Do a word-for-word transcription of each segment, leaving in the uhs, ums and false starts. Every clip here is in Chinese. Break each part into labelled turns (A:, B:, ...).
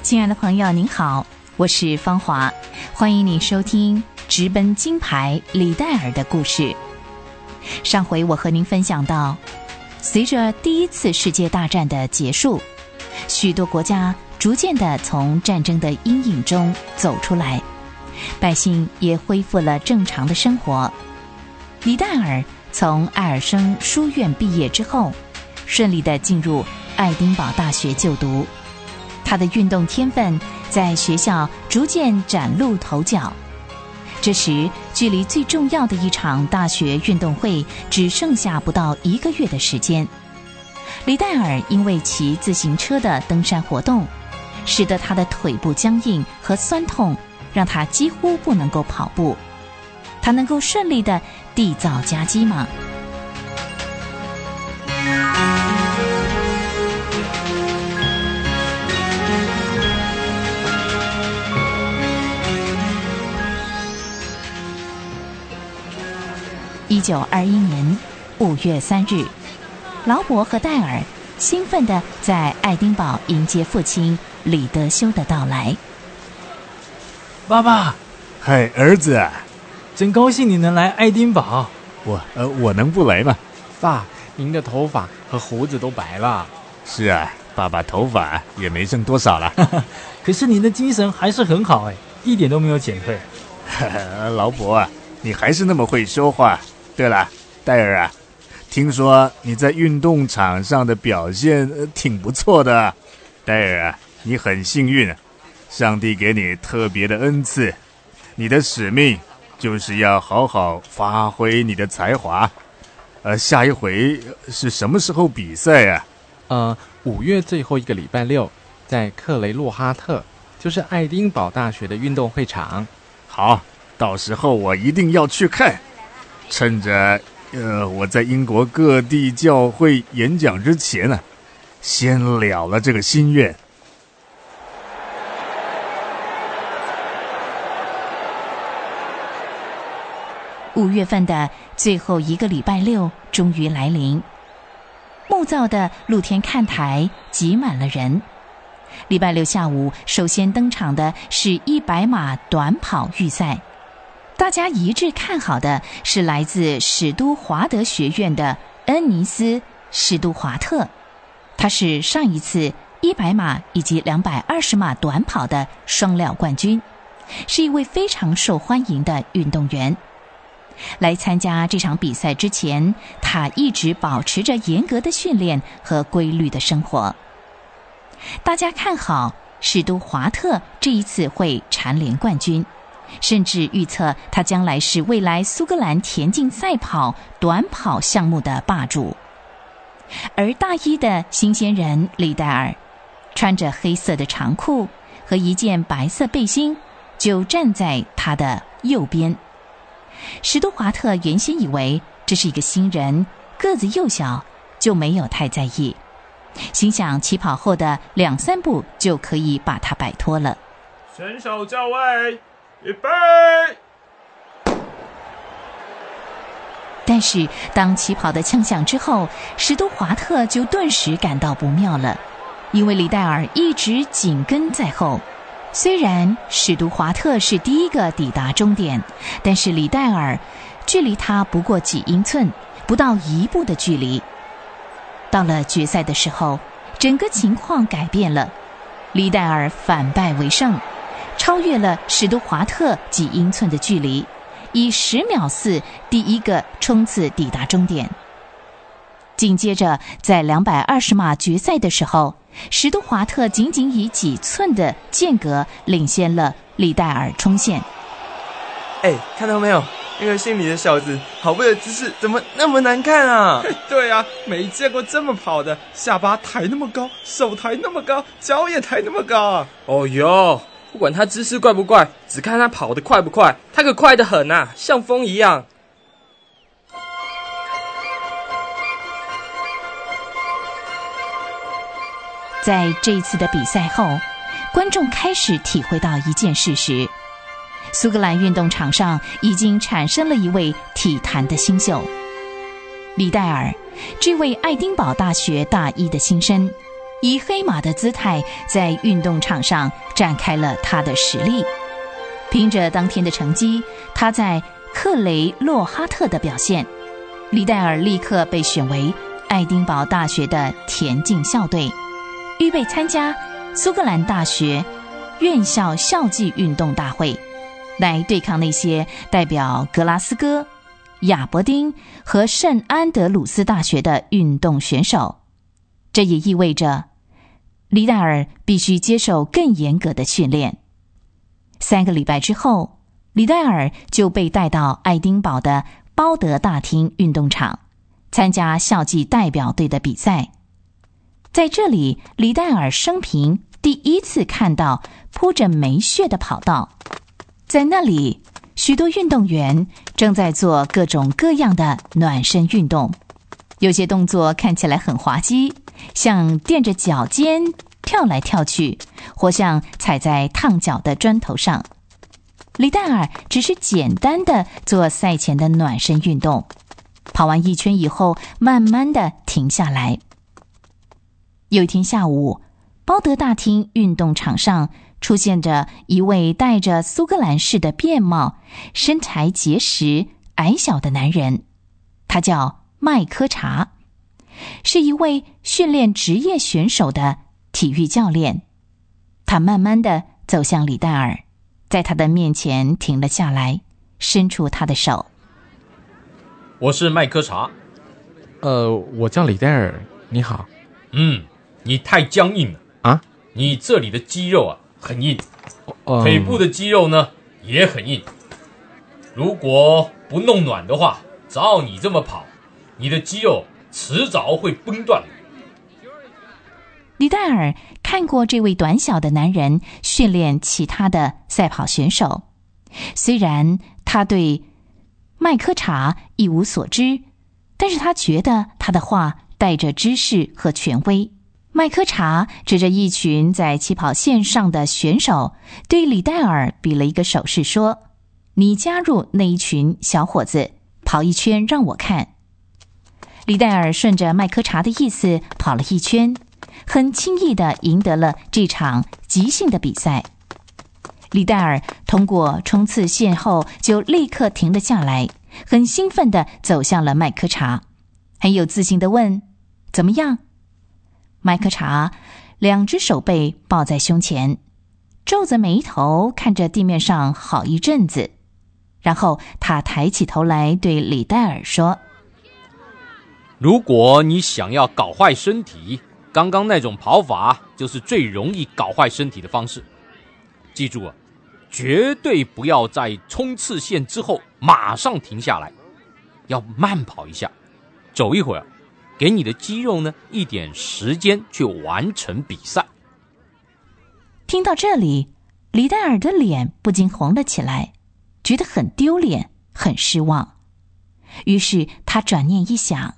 A: 亲爱的朋友您好，我是芳华，欢迎你收听直奔金牌李戴尔的故事。上回我和您分享到，随着第一次世界大战的结束，许多国家逐渐地从战争的阴影中走出来，百姓也恢复了正常的生活。李戴尔从艾尔生书院毕业之后，顺利地进入爱丁堡大学就读。他的运动天分在学校逐渐崭露头角。这时，距离最重要的一场大学运动会只剩下不到一个月的时间。李戴尔因为骑自行车的登山活动，使得他的腿部僵硬和酸痛，让他几乎不能够跑步。他能够顺利地缔造佳绩吗？一九二一年五月三日，劳勃和戴尔兴奋地在爱丁堡迎接父亲李德修的到来。
B: 爸爸，
C: 嗨，儿子，
B: 真高兴你能来爱丁堡。
C: 我呃，我能不来吗？
D: 爸，您的头发和胡子都白了。
C: 是啊，爸爸头发也没剩多少了。
B: 可是您的精神还是很好哎，一点都没有减退。
C: 劳勃啊，你还是那么会说话。对了，戴尔啊，听说你在运动场上的表现、呃、挺不错的。戴尔啊，你很幸运，上帝给你特别的恩赐，你的使命就是要好好发挥你的才华。呃，下一回是什么时候比赛啊？
D: 呃，五月最后一个礼拜六，在克雷洛哈特，就是爱丁堡大学的运动会场。
C: 好，到时候我一定要去看。趁着呃我在英国各地教会演讲之前呢、啊，先了了这个心愿。
A: 五月份的最后一个礼拜六终于来临，木造的露天看台挤满了人。礼拜六下午，首先登场的是一百码短跑预赛。大家一致看好的是来自史都华德学院的恩尼斯·史都华特，他是上一次一百码以及两百二十码短跑的双料冠军，是一位非常受欢迎的运动员。来参加这场比赛之前，他一直保持着严格的训练和规律的生活。大家看好史都华特这一次会蝉联冠军，甚至预测他将来是未来苏格兰田径赛跑短跑项目的霸主。而大一的新鲜人李戴尔，穿着黑色的长裤和一件白色背心，就站在他的右边。史都华特原先以为这是一个新人，个子幼小，就没有太在意，心想起跑后的两三步就可以把他摆脱了。
E: 选手就位，预备！
A: 但是当起跑的枪响之后，史都华特就顿时感到不妙了，因为李戴尔一直紧跟在后。虽然史都华特是第一个抵达终点，但是李戴尔距离他不过几英寸，不到一步的距离。到了决赛的时候，整个情况改变了，李戴尔反败为胜，超越了史都华特几英寸的距离，以十秒四第一个冲刺抵达终点。紧接着在两百二十码决赛的时候，史都华特仅仅以几寸的间隔领先了李戴尔冲线。
F: 哎，看到没有，那个姓李的小子跑步的姿势怎么那么难看啊？
E: 对啊，没见过这么跑的，下巴抬那么高，手抬那么高，脚也抬那么高啊！
F: 哦哟，不管他姿势怪不怪，只看他跑得快不快，他可快得很啊，像风一样。
A: 在这一次的比赛后，观众开始体会到一件事实：苏格兰运动场上已经产生了一位体坛的新秀。李戴尔，这位爱丁堡大学大一的新生， 以黑马的姿态在运动场上展开了他的实力。凭着当天的成绩，他在克雷洛哈特的表现，李戴尔立刻被选为爱丁堡大学的田径校队，预备参加苏格兰大学院校校际运动大会，来对抗那些代表格拉斯哥、亚伯丁和圣安德鲁斯大学的运动选手。这也意味着李戴尔必须接受更严格的训练。三个礼拜之后，李戴尔就被带到爱丁堡的包德大厅运动场参加校际代表队的比赛。在这里，李戴尔生平第一次看到铺着煤屑的跑道。在那里，许多运动员正在做各种各样的暖身运动，有些动作看起来很滑稽，像垫着脚尖跳来跳去，或像踩在烫脚的砖头上。李戴尔只是简单的做赛前的暖身运动，跑完一圈以后慢慢的停下来。有一天下午，包德大厅运动场上出现着一位戴着苏格兰式的便帽、身材结实、矮小的男人，他叫麦科查，是一位训练职业选手的体育教练。他慢慢地走向李戴尔，在他的面前停了下来，伸出他的手。
G: 我是麦科查。
D: 呃，我叫李戴尔，你好。
G: 嗯，你太僵硬了
D: 啊！
G: 你这里的肌肉啊很硬，
D: 呃、
G: 腿部的肌肉呢也很硬。如果不弄暖的话，照你这么跑，你的肌肉迟早会崩断。
A: 李戴尔看过这位短小的男人训练其他的赛跑选手，虽然他对麦科查一无所知，但是他觉得他的话带着知识和权威。麦科查指着一群在起跑线上的选手，对李戴尔比了一个手势说：“你加入那一群小伙子，跑一圈让我看。”李戴尔顺着麦科查的意思跑了一圈，很轻易地赢得了这场即兴的比赛。李戴尔通过冲刺线后就立刻停了下来，很兴奋地走向了麦科查，很有自信地问：“怎么样？”麦科查两只手背抱在胸前，皱着眉头看着地面上好一阵子，然后他抬起头来对李戴尔说：“
G: 如果你想要搞坏身体，刚刚那种跑法就是最容易搞坏身体的方式。记住啊，绝对不要在冲刺线之后马上停下来，要慢跑一下，走一会儿，给你的肌肉呢一点时间去完成比赛。”
A: 听到这里，李戴尔的脸不禁红了起来，觉得很丢脸，很失望。于是他转念一想，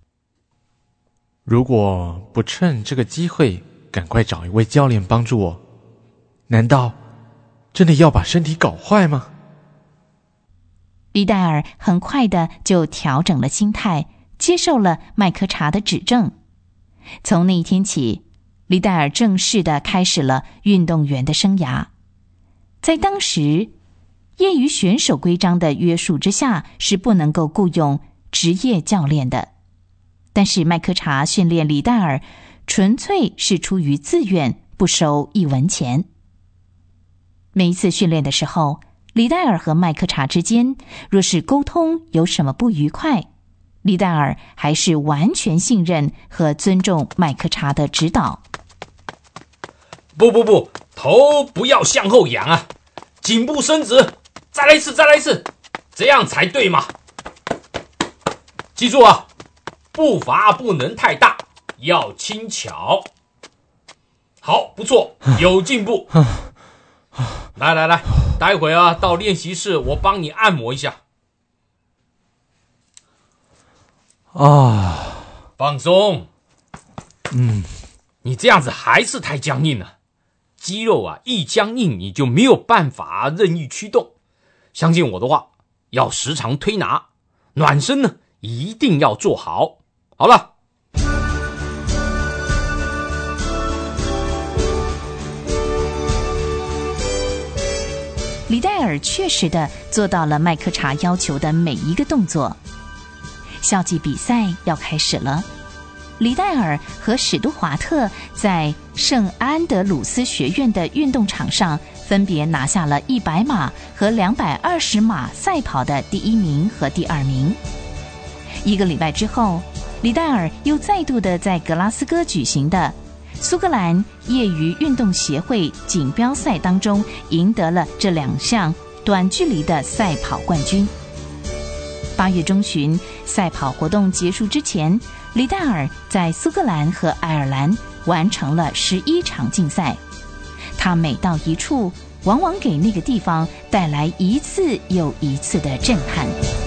D: 如果不趁这个机会赶快找一位教练帮助我，难道真的要把身体搞坏吗？
A: 李戴尔很快的就调整了心态，接受了麦科查的指正。从那一天起，李戴尔正式的开始了运动员的生涯。在当时业余选手规章的约束之下，是不能够雇佣职业教练的。但是麦科查训练李戴尔纯粹是出于自愿，不收一文钱。每一次训练的时候，李戴尔和麦科查之间若是沟通有什么不愉快，李戴尔还是完全信任和尊重麦科查的指导。
G: 不不不，头不要向后仰啊，颈部伸直，再来一次再来一次，这样才对嘛。记住啊，步伐不能太大，要轻巧。好，不错，有进步。来来来，待会啊到练习室我帮你按摩一下。
D: 啊，
G: 放松。
D: 嗯，
G: 你这样子还是太僵硬了，肌肉啊一僵硬你就没有办法任意驱动。相信我的话，要时常推拿，暖身呢一定要做好。好了。
A: 李戴尔确实地做到了麦克查要求的每一个动作。校际比赛要开始了，李戴尔和史都华特在圣安德鲁斯学院的运动场上分别拿下了一百码和两百二十码赛跑的第一名和第二名。一个礼拜之后，李戴尔又再度的在格拉斯哥举行的苏格兰业余运动协会锦标赛当中赢得了这两项短距离的赛跑冠军。八月中旬，赛跑活动结束之前，李戴尔在苏格兰和爱尔兰完成了十一场竞赛。他每到一处，往往给那个地方带来一次又一次的震撼。